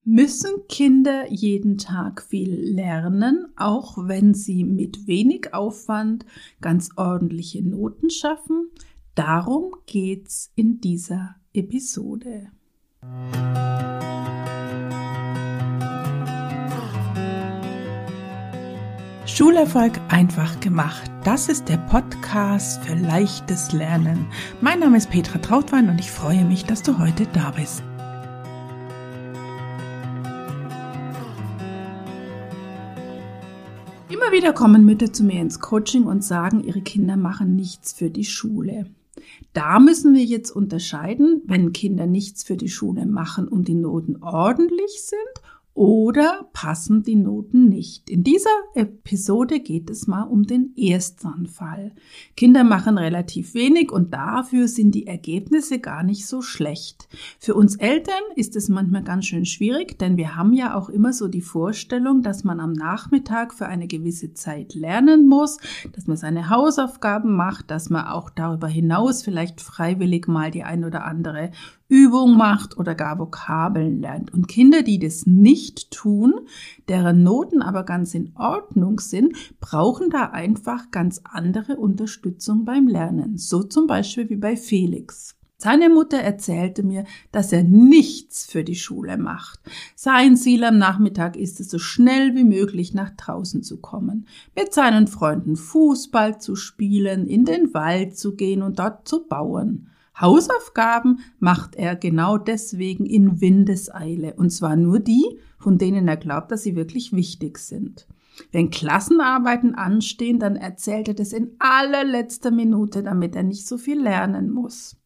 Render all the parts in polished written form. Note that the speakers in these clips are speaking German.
Müssen Kinder jeden Tag viel lernen, auch wenn sie mit wenig Aufwand ganz ordentliche Noten schaffen? Darum geht's in dieser Episode. Schulerfolg einfach gemacht. Das ist der Podcast für leichtes Lernen. Mein Name ist Petra Trautwein und ich freue mich, dass du heute da bist. Immer wieder kommen Mütter zu mir ins Coaching und sagen, ihre Kinder machen nichts für die Schule. Da müssen wir jetzt unterscheiden, wenn Kinder nichts für die Schule machen und die Noten ordentlich sind oder passen die Noten nicht. In dieser Episode geht es mal um den ersten Fall. Kinder machen relativ wenig und dafür sind die Ergebnisse gar nicht so schlecht. Für uns Eltern ist es manchmal ganz schön schwierig, denn wir haben ja auch immer so die Vorstellung, dass man am Nachmittag für eine gewisse Zeit lernen muss, dass man seine Hausaufgaben macht, dass man auch darüber hinaus vielleicht freiwillig mal die ein oder andere Übung macht oder gar Vokabeln lernt. Und Kinder, die das nicht tun, deren Noten aber ganz in Ordnung sind, brauchen da einfach ganz andere Unterstützung beim Lernen. So zum Beispiel wie bei Felix. Seine Mutter erzählte mir, dass er nichts für die Schule macht. Sein Ziel am Nachmittag ist es, so schnell wie möglich nach draußen zu kommen, mit seinen Freunden Fußball zu spielen, in den Wald zu gehen und dort zu bauen. Hausaufgaben macht er genau deswegen in Windeseile, und zwar nur die, von denen er glaubt, dass sie wirklich wichtig sind. Wenn Klassenarbeiten anstehen, dann erzählt er das in allerletzter Minute, damit er nicht so viel lernen muss.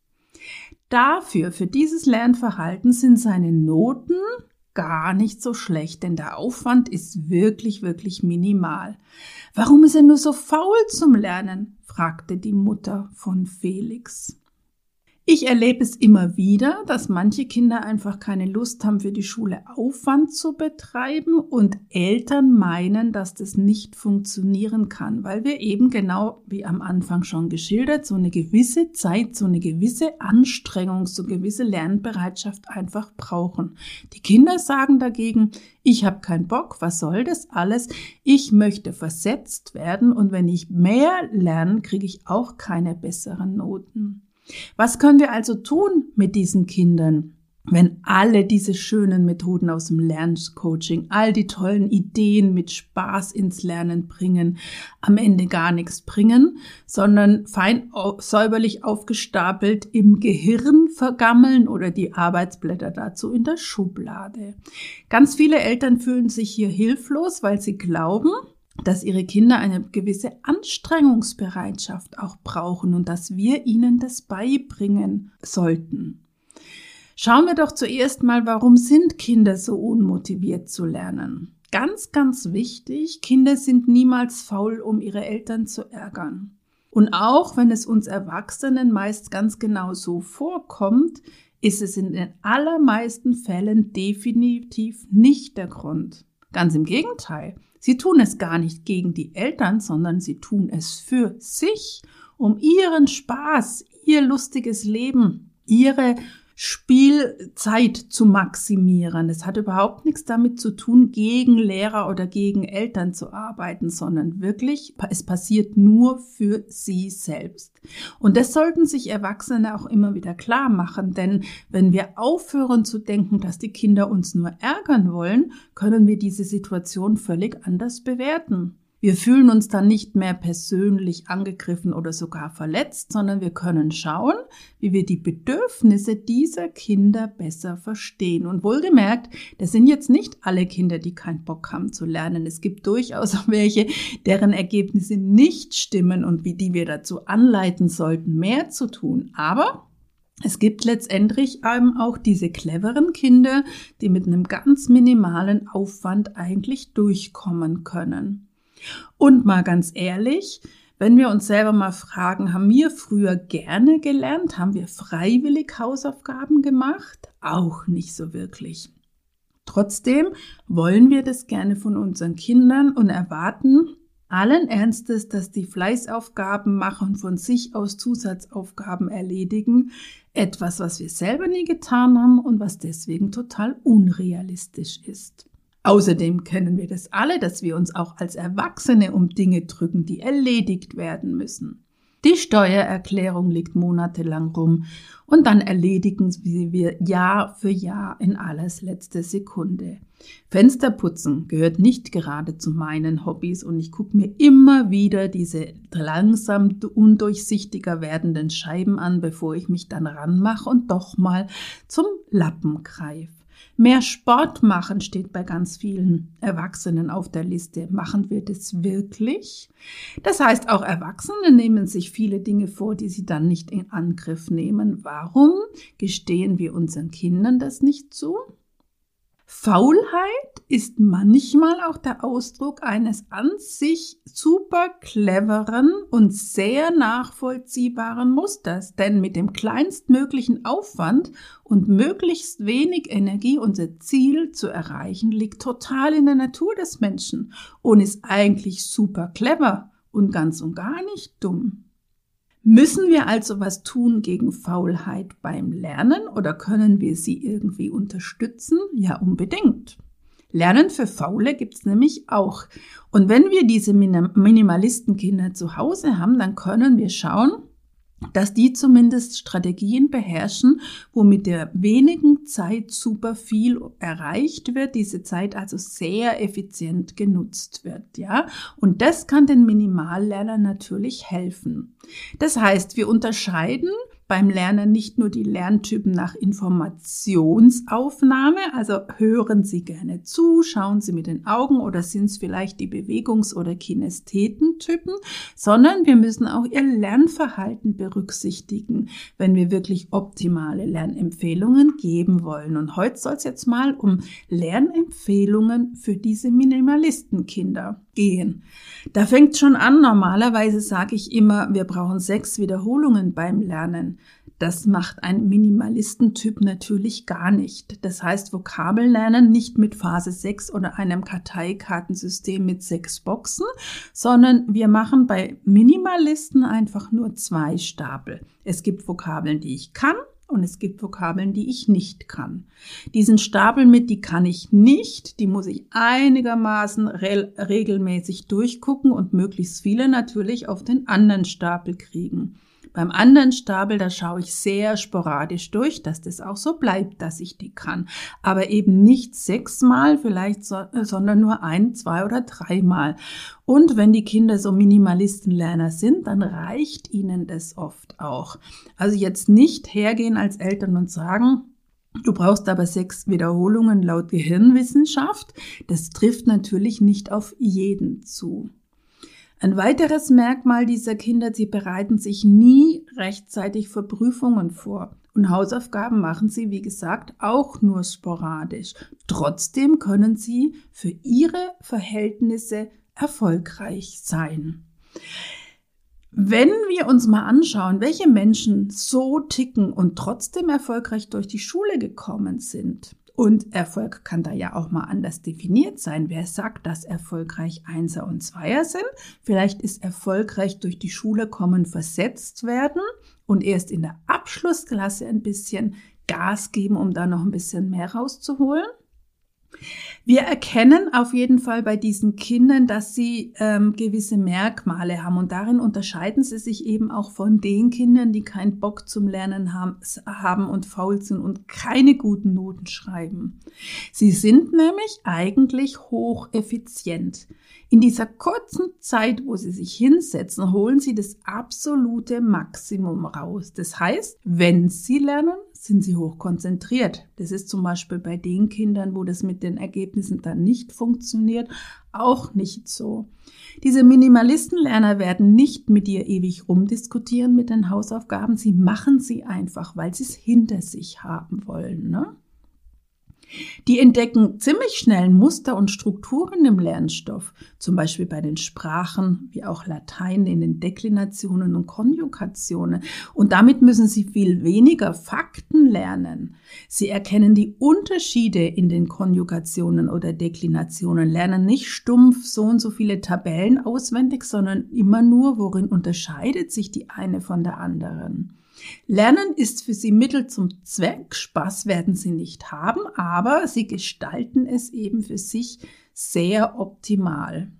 Für dieses Lernverhalten sind seine Noten gar nicht so schlecht, denn der Aufwand ist wirklich, wirklich minimal. Warum ist er nur so faul zum Lernen? Fragte die Mutter von Felix. Ich erlebe es immer wieder, dass manche Kinder einfach keine Lust haben, für die Schule Aufwand zu betreiben und Eltern meinen, dass das nicht funktionieren kann, weil wir eben genau wie am Anfang schon geschildert, so eine gewisse Zeit, so eine gewisse Anstrengung, so eine gewisse Lernbereitschaft einfach brauchen. Die Kinder sagen dagegen, ich habe keinen Bock, was soll das alles? Ich möchte versetzt werden und wenn ich mehr lerne, kriege ich auch keine besseren Noten. Was können wir also tun mit diesen Kindern, wenn alle diese schönen Methoden aus dem Lerncoaching, all die tollen Ideen mit Spaß ins Lernen bringen, am Ende gar nichts bringen, sondern fein säuberlich aufgestapelt im Gehirn vergammeln oder die Arbeitsblätter dazu in der Schublade? Ganz viele Eltern fühlen sich hier hilflos, weil sie glauben, dass ihre Kinder eine gewisse Anstrengungsbereitschaft auch brauchen und dass wir ihnen das beibringen sollten. Schauen wir doch zuerst mal, warum sind Kinder so unmotiviert zu lernen? Ganz, ganz wichtig, Kinder sind niemals faul, um ihre Eltern zu ärgern. Und auch wenn es uns Erwachsenen meist ganz genau so vorkommt, ist es in den allermeisten Fällen definitiv nicht der Grund. Ganz im Gegenteil. Sie tun es gar nicht gegen die Eltern, sondern sie tun es für sich, um ihren Spaß, ihr lustiges Leben, ihre Spielzeit zu maximieren. Es hat überhaupt nichts damit zu tun, gegen Lehrer oder gegen Eltern zu arbeiten, sondern wirklich, es passiert nur für sie selbst. Und das sollten sich Erwachsene auch immer wieder klar machen, denn wenn wir aufhören zu denken, dass die Kinder uns nur ärgern wollen, können wir diese Situation völlig anders bewerten. Wir fühlen uns dann nicht mehr persönlich angegriffen oder sogar verletzt, sondern wir können schauen, wie wir die Bedürfnisse dieser Kinder besser verstehen. Und wohlgemerkt, das sind jetzt nicht alle Kinder, die keinen Bock haben zu lernen. Es gibt durchaus auch welche, deren Ergebnisse nicht stimmen und die wir dazu anleiten sollten, mehr zu tun. Aber es gibt letztendlich auch diese cleveren Kinder, die mit einem ganz minimalen Aufwand eigentlich durchkommen können. Und mal ganz ehrlich, wenn wir uns selber mal fragen, haben wir früher gerne gelernt? Haben wir freiwillig Hausaufgaben gemacht? Auch nicht so wirklich. Trotzdem wollen wir das gerne von unseren Kindern und erwarten allen Ernstes, dass die Fleißaufgaben machen, von sich aus Zusatzaufgaben erledigen, Etwas, was wir selber nie getan haben und was deswegen total unrealistisch ist. Außerdem kennen wir das alle, dass wir uns auch als Erwachsene um Dinge drücken, die erledigt werden müssen. Die Steuererklärung liegt monatelang rum und dann erledigen wir Jahr für Jahr in allerletzter Sekunde. Fensterputzen gehört nicht gerade zu meinen Hobbys und ich gucke mir immer wieder diese langsam undurchsichtiger werdenden Scheiben an, bevor ich mich dann ranmache und doch mal zum Lappen greife. Mehr Sport machen steht bei ganz vielen Erwachsenen auf der Liste. Machen wir das wirklich? Das heißt, auch Erwachsene nehmen sich viele Dinge vor, die sie dann nicht in Angriff nehmen. Warum gestehen wir unseren Kindern das nicht zu? Faulheit ist manchmal auch der Ausdruck eines an sich super cleveren und sehr nachvollziehbaren Musters, denn mit dem kleinstmöglichen Aufwand und möglichst wenig Energie unser Ziel zu erreichen, liegt total in der Natur des Menschen und ist eigentlich super clever und ganz und gar nicht dumm. Müssen wir also was tun gegen Faulheit beim Lernen oder können wir sie irgendwie unterstützen? Ja, unbedingt. Lernen für Faule gibt's nämlich auch. Und wenn wir diese Minimalistenkinder zu Hause haben, dann können wir schauen, dass die zumindest Strategien beherrschen, wo mit der wenigen Zeit super viel erreicht wird, diese Zeit also sehr effizient genutzt wird, ja. Und das kann den Minimallernern natürlich helfen. Das heißt, wir unterscheiden beim Lernen nicht nur die Lerntypen nach Informationsaufnahme, also hören Sie gerne zu, schauen Sie mit den Augen oder sind es vielleicht die Bewegungs- oder Kinästhetentypen, sondern wir müssen auch Ihr Lernverhalten berücksichtigen, wenn wir wirklich optimale Lernempfehlungen geben wollen. Und heute soll es jetzt mal um Lernempfehlungen für diese Minimalistenkinder gehen. Da fängt schon an, normalerweise sage ich immer, wir brauchen 6 Wiederholungen beim Lernen. Das macht ein Minimalistentyp natürlich gar nicht. Das heißt, Vokabellernen nicht mit Phase 6 oder einem Karteikartensystem mit 6 Boxen, sondern wir machen bei Minimalisten einfach nur 2 Stapel. Es gibt Vokabeln, die ich kann. Und es gibt Vokabeln, die ich nicht kann. Diesen Stapel mit, die kann ich nicht, die muss ich einigermaßen regelmäßig durchgucken und möglichst viele natürlich auf den anderen Stapel kriegen. Beim anderen Stapel, da schaue ich sehr sporadisch durch, dass das auch so bleibt, dass ich die kann. Aber eben nicht 6-mal vielleicht, sondern nur 1, 2 oder 3-mal. Und wenn die Kinder so Minimalistenlerner sind, dann reicht ihnen das oft auch. Also jetzt nicht hergehen als Eltern und sagen, du brauchst aber 6 Wiederholungen laut Gehirnwissenschaft. Das trifft natürlich nicht auf jeden zu. Ein weiteres Merkmal dieser Kinder, sie bereiten sich nie rechtzeitig für Prüfungen vor. Und Hausaufgaben machen sie, wie gesagt, auch nur sporadisch. Trotzdem können sie für ihre Verhältnisse erfolgreich sein. Wenn wir uns mal anschauen, welche Menschen so ticken und trotzdem erfolgreich durch die Schule gekommen sind, und Erfolg kann da ja auch mal anders definiert sein. Wer sagt, dass erfolgreich Einser und Zweier sind? Vielleicht ist erfolgreich durch die Schule kommen, versetzt werden und erst in der Abschlussklasse ein bisschen Gas geben, um da noch ein bisschen mehr rauszuholen. Wir erkennen auf jeden Fall bei diesen Kindern, dass sie gewisse Merkmale haben und darin unterscheiden sie sich eben auch von den Kindern, die keinen Bock zum Lernen haben und faul sind und keine guten Noten schreiben. Sie sind nämlich eigentlich hocheffizient. In dieser kurzen Zeit, wo sie sich hinsetzen, holen sie das absolute Maximum raus. Das heißt, wenn sie lernen, sind sie hochkonzentriert. Das ist zum Beispiel bei den Kindern, wo das mit den Ergebnissen dann nicht funktioniert, auch nicht so. Diese Minimalistenlerner werden nicht mit dir ewig rumdiskutieren mit den Hausaufgaben. Sie machen sie einfach, weil sie es hinter sich haben wollen, ne? Die entdecken ziemlich schnell Muster und Strukturen im Lernstoff, zum Beispiel bei den Sprachen, wie auch Latein in den Deklinationen und Konjugationen. Und damit müssen sie viel weniger Fakten lernen. Sie erkennen die Unterschiede in den Konjugationen oder Deklinationen, lernen nicht stumpf so und so viele Tabellen auswendig, sondern immer nur, worin unterscheidet sich die eine von der anderen. Lernen ist für sie Mittel zum Zweck, Spaß werden sie nicht haben, aber sie gestalten es eben für sich sehr optimal.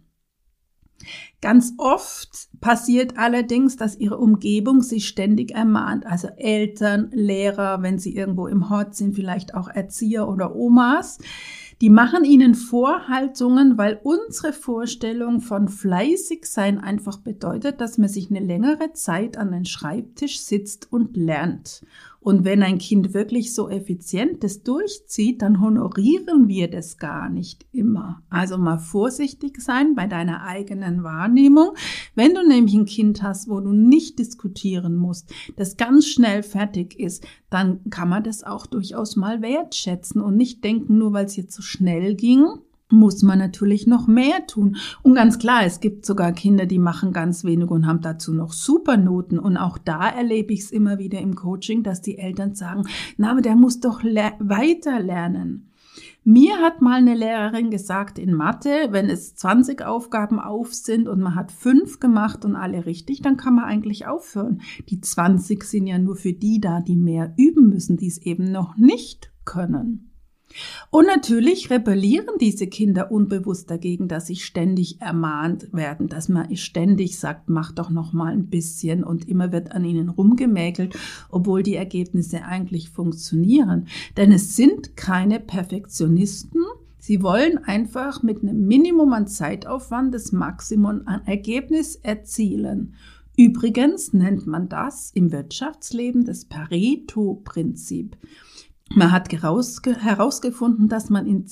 Ganz oft passiert allerdings, dass ihre Umgebung sie ständig ermahnt, also Eltern, Lehrer, wenn sie irgendwo im Hort sind, vielleicht auch Erzieher oder Omas. Die machen ihnen Vorhaltungen, weil unsere Vorstellung von fleißig sein einfach bedeutet, dass man sich eine längere Zeit an den Schreibtisch sitzt und lernt. Und wenn ein Kind wirklich so effizient das durchzieht, dann honorieren wir das gar nicht immer. Also mal vorsichtig sein bei deiner eigenen Wahrnehmung. Wenn du nämlich ein Kind hast, wo du nicht diskutieren musst, das ganz schnell fertig ist, dann kann man das auch durchaus mal wertschätzen und nicht denken, nur weil es jetzt so schnell ging, muss man natürlich noch mehr tun. Und ganz klar, es gibt sogar Kinder, die machen ganz wenig und haben dazu noch Supernoten. Und auch da erlebe ich es immer wieder im Coaching, dass die Eltern sagen, na, aber der muss doch weiter lernen. Mir hat mal eine Lehrerin gesagt in Mathe, wenn es 20 Aufgaben auf sind und man hat 5 gemacht und alle richtig, dann kann man eigentlich aufhören. Die 20 sind ja nur für die da, die mehr üben müssen, die es eben noch nicht können. Und natürlich rebellieren diese Kinder unbewusst dagegen, dass sie ständig ermahnt werden, dass man ständig sagt, mach doch noch mal ein bisschen und immer wird an ihnen rumgemäkelt, obwohl die Ergebnisse eigentlich funktionieren. Denn es sind keine Perfektionisten. Sie wollen einfach mit einem Minimum an Zeitaufwand das Maximum an Ergebnis erzielen. Übrigens nennt man das im Wirtschaftsleben das Pareto-Prinzip. Man hat herausgefunden, dass man in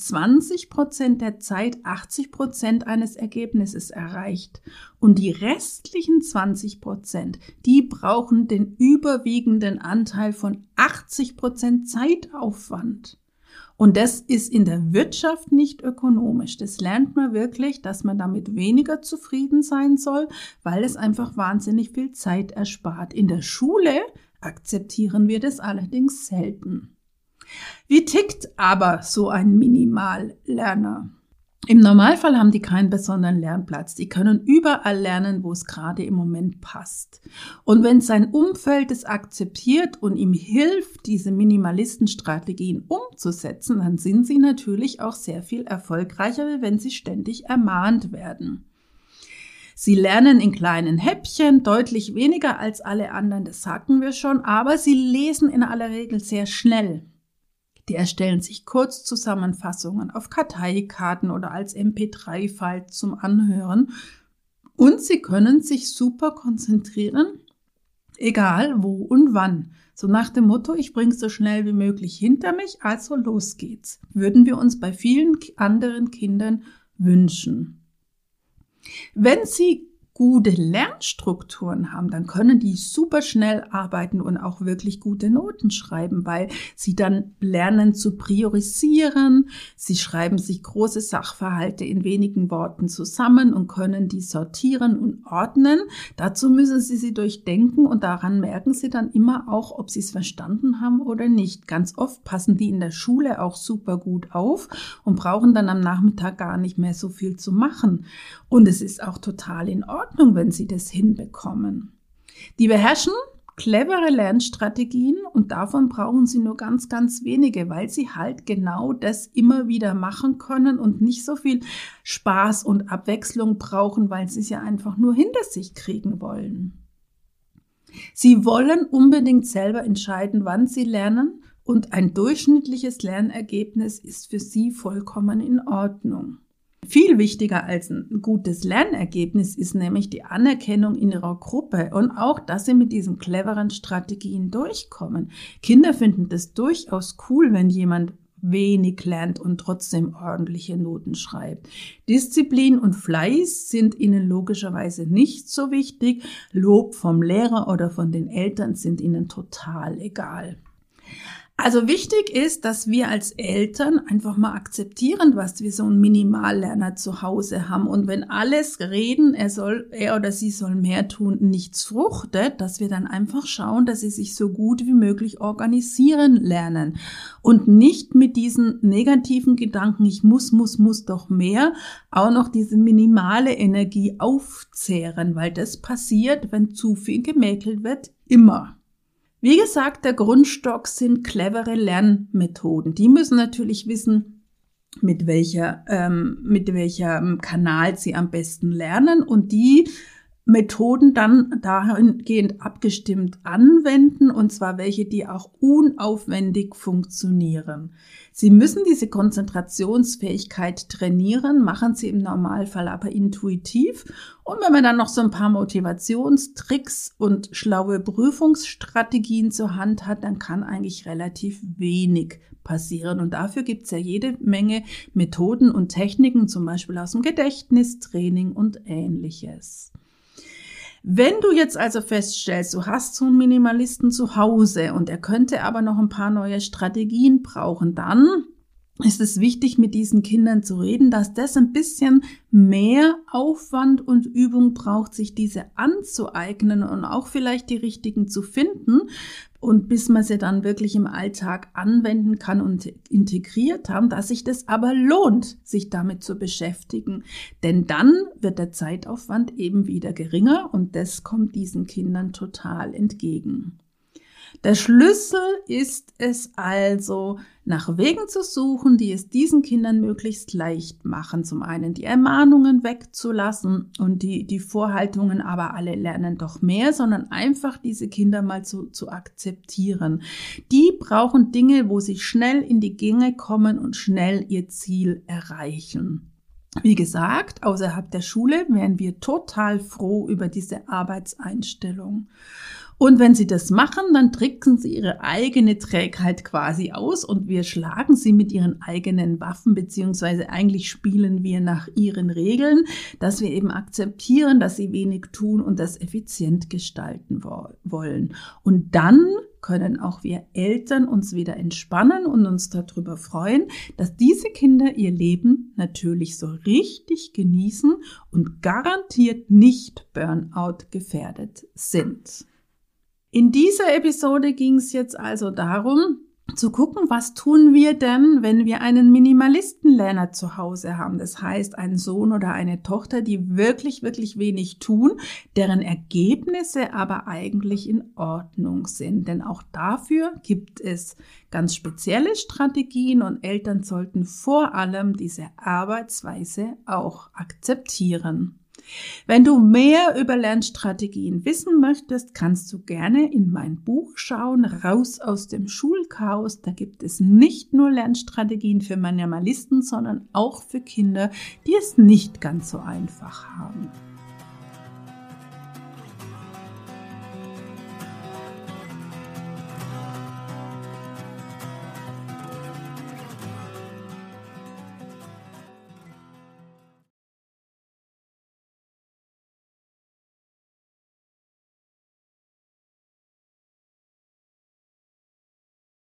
20% der Zeit 80% eines Ergebnisses erreicht. Und die restlichen 20%, die brauchen den überwiegenden Anteil von 80% Zeitaufwand. Und das ist in der Wirtschaft nicht ökonomisch. Das lernt man wirklich, dass man damit weniger zufrieden sein soll, weil es einfach wahnsinnig viel Zeit erspart. In der Schule akzeptieren wir das allerdings selten. Wie tickt aber so ein Minimallerner? Im Normalfall haben die keinen besonderen Lernplatz. Die können überall lernen, wo es gerade im Moment passt. Und wenn sein Umfeld es akzeptiert und ihm hilft, diese Minimalistenstrategien umzusetzen, dann sind sie natürlich auch sehr viel erfolgreicher, als wenn sie ständig ermahnt werden. Sie lernen in kleinen Häppchen, deutlich weniger als alle anderen, das sagten wir schon, aber sie lesen in aller Regel sehr schnell. Die erstellen sich Kurzzusammenfassungen auf Karteikarten oder als MP3-File zum Anhören und sie können sich super konzentrieren, egal wo und wann. So nach dem Motto, ich bringe es so schnell wie möglich hinter mich, also los geht's. Würden wir uns bei vielen anderen Kindern wünschen. Wenn Sie gute Lernstrukturen haben, dann können die super schnell arbeiten und auch wirklich gute Noten schreiben, weil sie dann lernen zu priorisieren. Sie schreiben sich große Sachverhalte in wenigen Worten zusammen und können die sortieren und ordnen. Dazu müssen sie durchdenken und daran merken sie dann immer auch, ob sie es verstanden haben oder nicht. Ganz oft passen die in der Schule auch super gut auf und brauchen dann am Nachmittag gar nicht mehr so viel zu machen. Und es ist auch total in Ordnung, wenn sie das hinbekommen. Die beherrschen clevere Lernstrategien und davon brauchen sie nur ganz, ganz wenige, weil sie halt genau das immer wieder machen können und nicht so viel Spaß und Abwechslung brauchen, weil sie es ja einfach nur hinter sich kriegen wollen. Sie wollen unbedingt selber entscheiden, wann sie lernen und ein durchschnittliches Lernergebnis ist für sie vollkommen in Ordnung. Viel wichtiger als ein gutes Lernergebnis ist nämlich die Anerkennung in ihrer Gruppe und auch, dass sie mit diesen cleveren Strategien durchkommen. Kinder finden das durchaus cool, wenn jemand wenig lernt und trotzdem ordentliche Noten schreibt. Disziplin und Fleiß sind ihnen logischerweise nicht so wichtig. Lob vom Lehrer oder von den Eltern sind ihnen total egal. Also wichtig ist, dass wir als Eltern einfach mal akzeptieren, was wir so einen Minimallerner zu Hause haben. Und wenn alles reden, er oder sie soll mehr tun, nichts fruchtet, dass wir dann einfach schauen, dass sie sich so gut wie möglich organisieren lernen. Und nicht mit diesen negativen Gedanken, ich muss doch mehr, auch noch diese minimale Energie aufzehren, weil das passiert, wenn zu viel gemäkelt wird, immer. Wie gesagt, der Grundstock sind clevere Lernmethoden. Die müssen natürlich wissen, mit welcher Kanal sie am besten lernen und die Methoden dann dahingehend abgestimmt anwenden, und zwar welche, die auch unaufwendig funktionieren. Sie müssen diese Konzentrationsfähigkeit trainieren, machen sie im Normalfall aber intuitiv. Und wenn man dann noch so ein paar Motivationstricks und schlaue Prüfungsstrategien zur Hand hat, dann kann eigentlich relativ wenig passieren. Und dafür gibt es ja jede Menge Methoden und Techniken, zum Beispiel aus dem Gedächtnistraining und Ähnliches. Wenn du jetzt also feststellst, du hast so einen Minimalisten zu Hause und er könnte aber noch ein paar neue Strategien brauchen, dann ist es wichtig, mit diesen Kindern zu reden, dass das ein bisschen mehr Aufwand und Übung braucht, sich diese anzueignen und auch vielleicht die richtigen zu finden. Und bis man sie dann wirklich im Alltag anwenden kann und integriert haben, dass sich das aber lohnt, sich damit zu beschäftigen. Denn dann wird der Zeitaufwand eben wieder geringer und das kommt diesen Kindern total entgegen. Der Schlüssel ist es also, nach Wegen zu suchen, die es diesen Kindern möglichst leicht machen. Zum einen die Ermahnungen wegzulassen und die Vorhaltungen, aber alle lernen doch mehr, sondern einfach diese Kinder mal zu akzeptieren. Die brauchen Dinge, wo sie schnell in die Gänge kommen und schnell ihr Ziel erreichen. Wie gesagt, außerhalb der Schule wären wir total froh über diese Arbeitseinstellung. Und wenn sie das machen, dann tricksen sie ihre eigene Trägheit quasi aus und wir schlagen sie mit ihren eigenen Waffen, beziehungsweise eigentlich spielen wir nach ihren Regeln, dass wir eben akzeptieren, dass sie wenig tun und das effizient gestalten wollen. Und dann können auch wir Eltern uns wieder entspannen und uns darüber freuen, dass diese Kinder ihr Leben natürlich so richtig genießen und garantiert nicht Burnout gefährdet sind. In dieser Episode ging es jetzt also darum, zu gucken, was tun wir denn, wenn wir einen Minimalistenlerner zu Hause haben. Das heißt, einen Sohn oder eine Tochter, die wirklich, wirklich wenig tun, deren Ergebnisse aber eigentlich in Ordnung sind. Denn auch dafür gibt es ganz spezielle Strategien und Eltern sollten vor allem diese Arbeitsweise auch akzeptieren. Wenn du mehr über Lernstrategien wissen möchtest, kannst du gerne in mein Buch schauen, Raus aus dem Schulchaos. Da gibt es nicht nur Lernstrategien für Minimalisten, sondern auch für Kinder, die es nicht ganz so einfach haben.